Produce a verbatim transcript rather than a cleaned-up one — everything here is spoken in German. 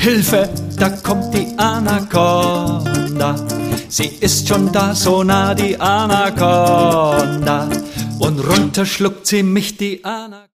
Hilfe, da kommt die Anaconda. Sie ist schon da, so nah die Anaconda. Und runter schluckt sie mich die Anaconda.